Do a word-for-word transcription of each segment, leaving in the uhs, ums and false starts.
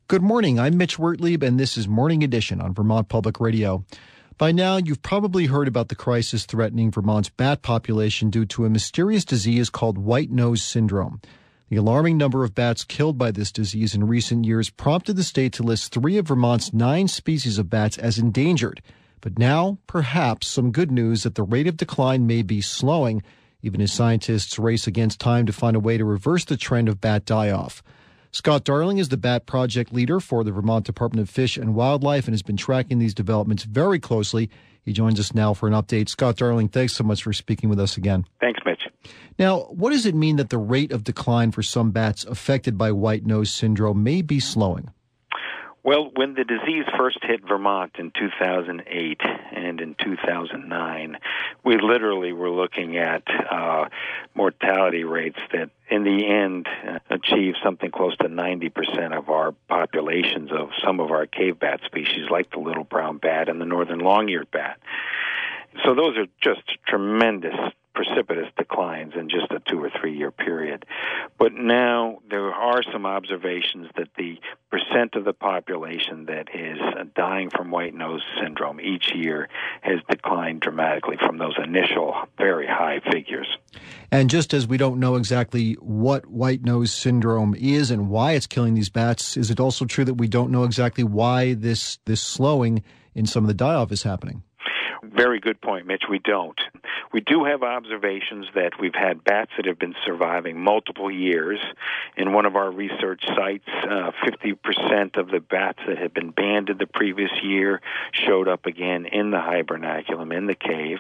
Good morning. I'm Mitch Wertlieb, and this is Morning Edition on Vermont Public Radio. By now, you've probably heard about the crisis threatening Vermont's bat population due to a mysterious disease called white nose syndrome. The alarming number of bats killed by this disease in recent years prompted the state to list three of Vermont's nine species of bats as endangered. But now, perhaps, some good news that the rate of decline may be slowing, even as scientists race against time to find a way to reverse the trend of bat die-off. Scott Darling is the bat project leader for the Vermont Department of Fish and Wildlife and has been tracking these developments very closely. He joins us now for an update. Scott Darling, thanks so much for speaking with us again. Thanks, Mitch. Now, what does it mean that the rate of decline for some bats affected by white nose syndrome may be slowing? Well, when the disease first hit Vermont in two thousand eight and in two thousand nine, we literally were looking at uh, mortality rates that in the end uh, achieved something close to ninety percent of our populations of some of our cave bat species, like the little brown bat and the northern long-eared bat. So those are just tremendous, precipitous declines in just a two or three year period. But now there are some observations that the percent of the population that is dying from white nose syndrome each year has declined dramatically from those initial very high figures. And just as we don't know exactly what white nose syndrome is and why it's killing these bats, is it also true that we don't know exactly why this this slowing in some of the die-off is happening? Very good point, Mitch. We don't. We do have observations that we've had bats that have been surviving multiple years. In one of our research sites, uh, fifty percent of the bats that had been banded the previous year showed up again in the hibernaculum, in the cave.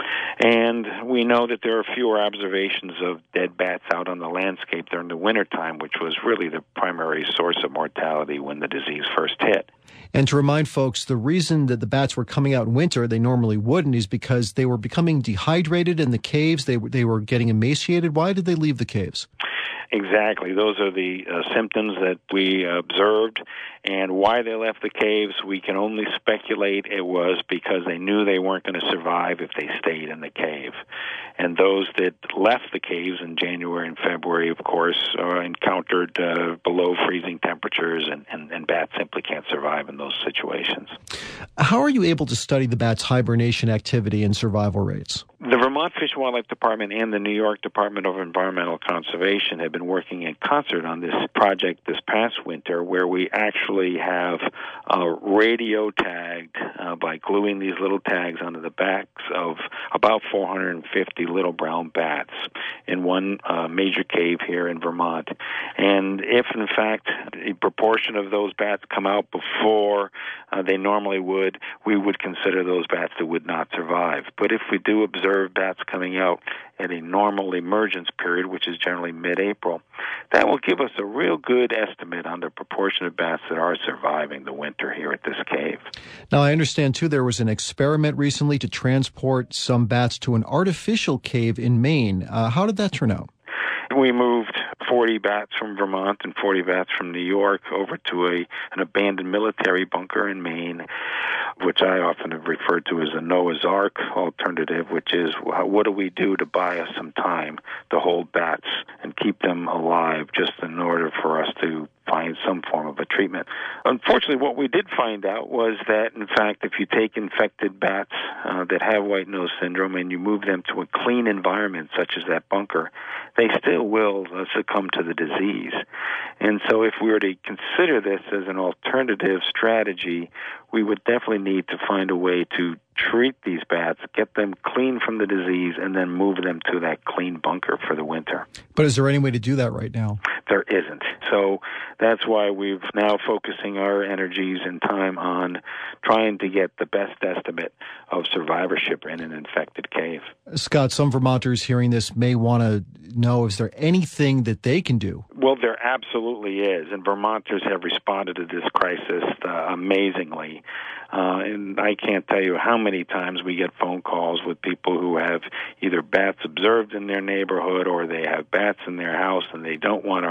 And we know that there are fewer observations of dead bats out on the landscape during the wintertime, which was really the primary source of mortality when the disease first hit. And to remind folks, the reason that the bats were coming out in winter, they normally wouldn't, is because they were becoming dehydrated in the caves. They, they were getting emaciated. Why did they leave the caves? Exactly. Those are the uh, symptoms that we observed. And why they left the caves, we can only speculate it was because they knew they weren't going to survive if they stayed in the cave. And those that left the caves in January and February, of course, uh, encountered uh, below freezing temperatures, and, and, and bats simply can't survive in those situations. How are you able to study the bats' hibernation activity and survival rates? The Vermont Fish and Wildlife Department and the New York Department of Environmental Conservation have been working in concert on this project this past winter, where we actually have uh, radio tagged uh, by gluing these little tags onto the backs of about four hundred fifty little brown bats in one uh, major cave here in Vermont. And if, in fact, a proportion of those bats come out before uh, they normally would, we would consider those bats that would not survive. But if we do observe bats coming out at a normal emergence period, which is generally mid-April, that will give us a real good estimate on the proportion of bats that are surviving the winter here at this cave. Now, I understand, too, there was an experiment recently to transport some bats to an artificial cave in Maine. Uh, how did that turn out? We moved forty bats from Vermont and forty bats from New York over to a an abandoned military bunker in Maine, which I often have referred to as a Noah's Ark alternative, which is what do we do to buy us some time to hold bats and keep them alive just in order for us to find some form of a treatment. Unfortunately, what we did find out was that, in fact, if you take infected bats uh, that have white nose syndrome and you move them to a clean environment such as that bunker, they still will uh, succumb to the disease. And so if we were to consider this as an alternative strategy, we would definitely need to find a way to treat these bats, get them clean from the disease, and then move them to that clean bunker for the winter. But is there any way to do that right now? There isn't. So that's why we've now focusing our energies and time on trying to get the best estimate of survivorship in an infected cave. Scott, some Vermonters hearing this may want to know, is there anything that they can do? Well, there absolutely is, and Vermonters have responded to this crisis uh, amazingly. Uh, and I can't tell you how many times we get phone calls with people who have either bats observed in their neighborhood or they have bats in their house and they don't want to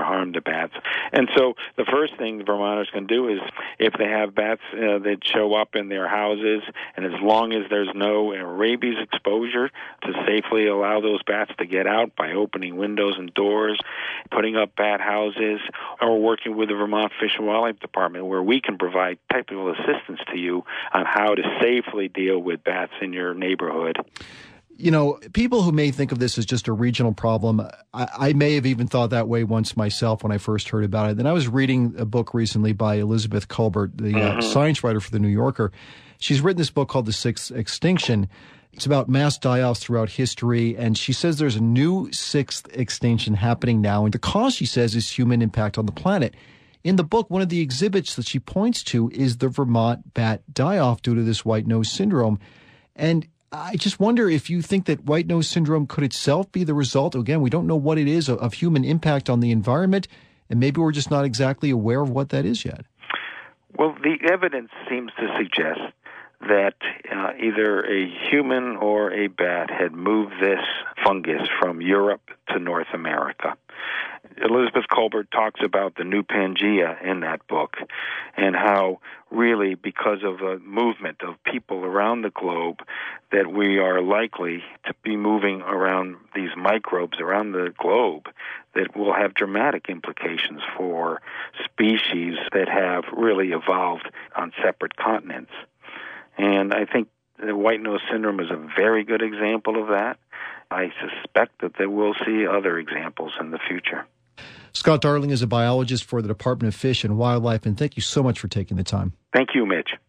harm the bats. And so the first thing Vermonters can do is, if they have bats uh, that show up in their houses, and as long as there's no uh, rabies exposure, to safely allow those bats to get out by opening windows and doors, putting up bat houses, or working with the Vermont Fish and Wildlife Department, where we can provide technical assistance to you on how to safely deal with bats in your neighborhood. You know, people who may think of this as just a regional problem, I, I may have even thought that way once myself when I first heard about it. Then I was reading a book recently by Elizabeth Kolbert, the mm-hmm. uh, science writer for The New Yorker. She's written this book called The Sixth Extinction. It's about mass die-offs throughout history, and she says there's a new sixth extinction happening now, and the cause, she says, is human impact on the planet. In the book, one of the exhibits that she points to is the Vermont bat die-off due to this white nose syndrome. And I just wonder if you think that white nose syndrome could itself be the result. Again, we don't know what it is of, of human impact on the environment, and maybe we're just not exactly aware of what that is yet. Well, the evidence seems to suggest that uh, either a human or a bat had moved this fungus from Europe to North America. Elizabeth Kolbert talks about the new Pangea in that book, and how really, because of a movement of people around the globe, that we are likely to be moving around these microbes around the globe that will have dramatic implications for species that have really evolved on separate continents. And I think the white nose syndrome is a very good example of that. I suspect that they will see other examples in the future. Scott Darling is a biologist for the Department of Fish and Wildlife, and thank you so much for taking the time. Thank you, Mitch.